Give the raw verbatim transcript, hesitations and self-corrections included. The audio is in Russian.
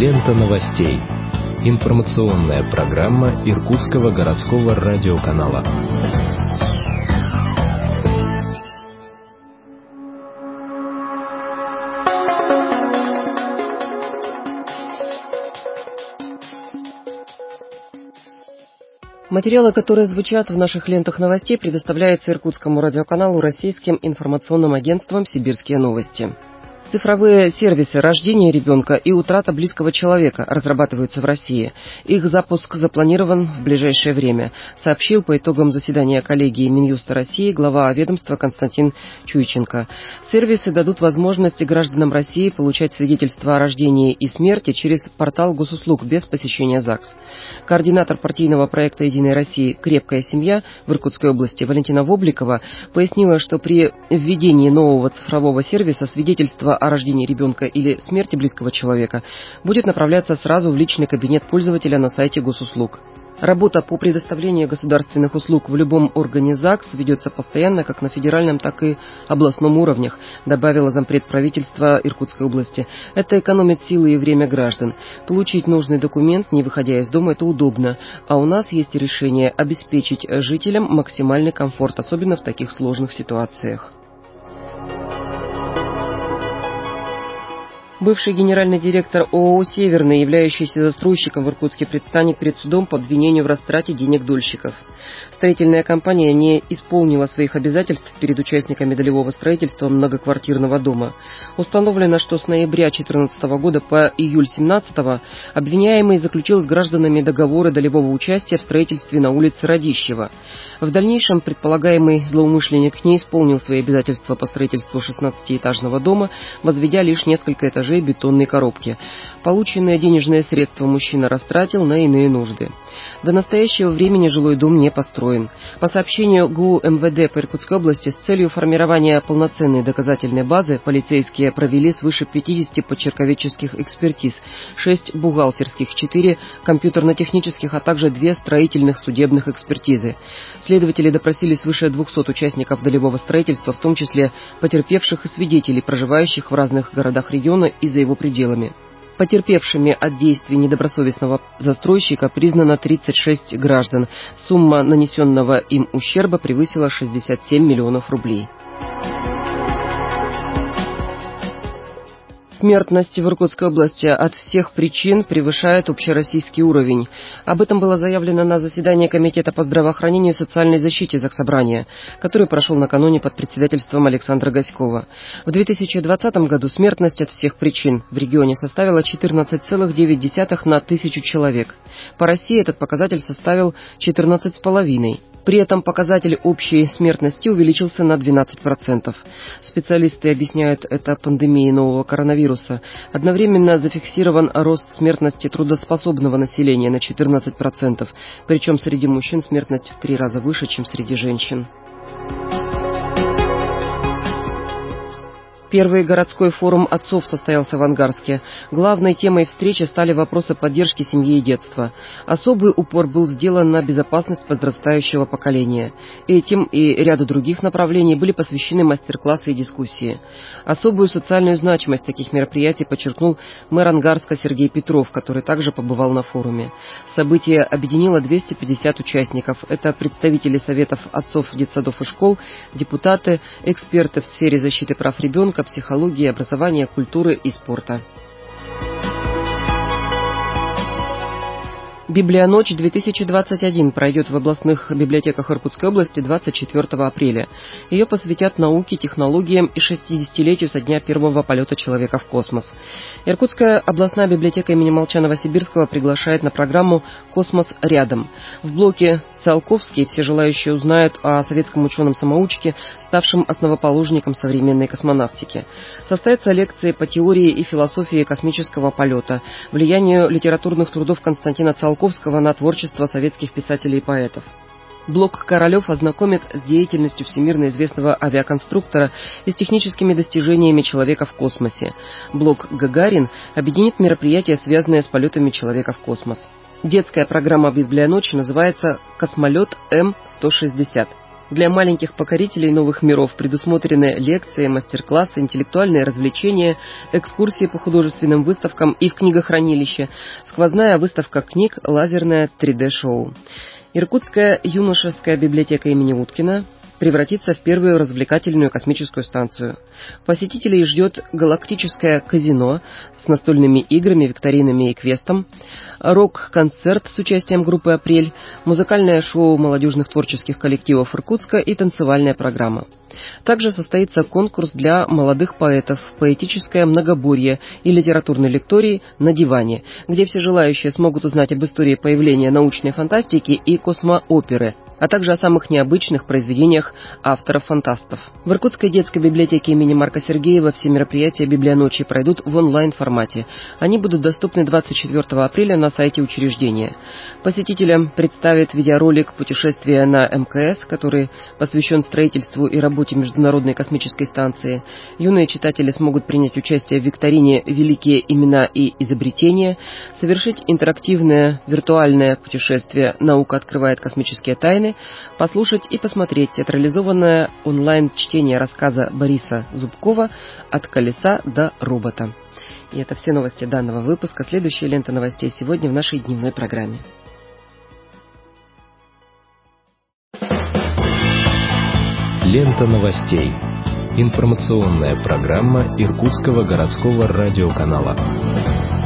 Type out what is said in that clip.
Лента новостей. Информационная программа Иркутского городского радиоканала. Материалы, которые звучат в наших лентах новостей, предоставляются Иркутскому радиоканалу российским информационным агентством «Сибирские новости». Цифровые сервисы рождения ребенка и утрата близкого человека разрабатываются в России. Их запуск запланирован в ближайшее время, сообщил по итогам заседания коллегии Минюста России глава ведомства Константин Чуйченко. Сервисы дадут возможность гражданам России получать свидетельства о рождении и смерти через портал госуслуг без посещения ЗАГС. Координатор партийного проекта «Единой России. Крепкая семья» в Иркутской области Валентина Вобликова пояснила, что при введении нового цифрового сервиса свидетельство о рождении ребенка или смерти близкого человека будет направляться сразу в личный кабинет пользователя на сайте госуслуг. Работа по предоставлению государственных услуг в любом органе ЗАГС ведется постоянно как на федеральном, так и областном уровнях, добавила зампред правительства Иркутской области. Это экономит силы и время граждан. Получить нужный документ, не выходя из дома, это удобно. А у нас есть решение обеспечить жителям максимальный комфорт, особенно в таких сложных ситуациях. Бывший генеральный директор ООО «Северный», являющийся застройщиком в Иркутске, предстанет перед судом по обвинению в растрате денег дольщиков. Строительная компания не исполнила своих обязательств перед участниками долевого строительства многоквартирного дома. Установлено, что с ноября две тысячи четырнадцатого года по июль две тысячи семнадцатого обвиняемый заключил с гражданами договоры долевого участия в строительстве на улице Радищева. В дальнейшем предполагаемый злоумышленник не исполнил свои обязательства по строительству шестнадцатиэтажного дома, возведя лишь несколько этажей бетонной коробки. Полученные денежные средства мужчина растратил на иные нужды. До настоящего времени жилой дом не построен. По сообщению ГУ МВД по Иркутской области, с целью формирования полноценной доказательной базы полицейские провели свыше пятидесяти почерковедческих экспертиз, шесть бухгалтерских, четыре компьютерно-технических, а также две строительных судебных экспертизы. Следователи допросили свыше двухсот участников долевого строительства, в том числе потерпевших и свидетелей, проживающих в разных городах региона и за его пределами. Потерпевшими от действий недобросовестного застройщика признано тридцать шесть граждан. Сумма нанесенного им ущерба превысила шестьдесят семь миллионов рублей. Смертность в Иркутской области от всех причин превышает общероссийский уровень. Об этом было заявлено на заседании Комитета по здравоохранению и социальной защите Заксобрания, который прошел накануне под председательством Александра Гаськова. В две тысячи двадцатом году смертность от всех причин в регионе составила четырнадцать целых девять десятых на тысячу человек. По России этот показатель составил четырнадцать целых пять десятых. При этом показатель общей смертности увеличился на двенадцать процентов. Специалисты объясняют это пандемией нового коронавируса. Одновременно зафиксирован рост смертности трудоспособного населения на четырнадцать процентов, причем среди мужчин смертность в три раза выше, чем среди женщин. Первый городской форум отцов состоялся в Ангарске. Главной темой встречи стали вопросы поддержки семьи и детства. Особый упор был сделан на безопасность подрастающего поколения. Этим и ряду других направлений были посвящены мастер-классы и дискуссии. Особую социальную значимость таких мероприятий подчеркнул мэр Ангарска Сергей Петров, который также побывал на форуме. Событие объединило двести пятьдесят участников. Это представители советов отцов детсадов и школ, депутаты, эксперты в сфере защиты прав ребенка, психологии, образования, культуры и спорта. Библионочь две тысячи двадцать один пройдет в областных библиотеках Иркутской области двадцать четвёртого апреля. Ее посвятят науке, технологиям и шестидесятилетию со дня первого полета человека в космос. Иркутская областная библиотека имени Молчанова-Сибирского приглашает на программу «Космос рядом». В блоке «Циолковский» все желающие узнают о советском ученом-самоучке, ставшем основоположником современной космонавтики. Состоятся лекции по теории и философии космического полета, влиянию литературных трудов Константина Циолковского на творчество советских писателей и поэтов. Блок «Королев» ознакомит с деятельностью всемирно известного авиаконструктора и с техническими достижениями человека в космосе. Блок «Гагарин» объединит мероприятия, связанные с полетами человека в космос. Детская программа «Библионочи» называется «Космолет М сто шестьдесят». Для маленьких покорителей новых миров предусмотрены лекции, мастер-классы, интеллектуальные развлечения, экскурсии по художественным выставкам и в книгохранилище, сквозная выставка книг, лазерное три дэ-шоу. Иркутская юношеская библиотека имени Уткина превратится в первую развлекательную космическую станцию. Посетителей ждет галактическое казино с настольными играми, викторинами и квестом, рок-концерт с участием группы «Апрель», музыкальное шоу молодежных творческих коллективов Иркутска и танцевальная программа. Также состоится конкурс для молодых поэтов, поэтическое многоборье и литературный лекторий «На диване», где все желающие смогут узнать об истории появления научной фантастики и космооперы, а также о самых необычных произведениях авторов-фантастов. В Иркутской детской библиотеке имени Марка Сергеева все мероприятия «Библионочи» пройдут в онлайн-формате. Они будут доступны двадцать четвёртого апреля на сайте учреждения. Посетителям представят видеоролик «Путешествие на эм ка эс», который посвящен строительству и работе Международной космической станции. Юные читатели смогут принять участие в викторине «Великие имена и изобретения», совершить интерактивное виртуальное путешествие «Наука открывает космические тайны», послушать и посмотреть театрализованное онлайн-чтение рассказа Бориса Зубкова «От колеса до робота». И это все новости данного выпуска. Следующая лента новостей сегодня в нашей дневной программе. Лента новостей. Информационная программа Иркутского городского радиоканала.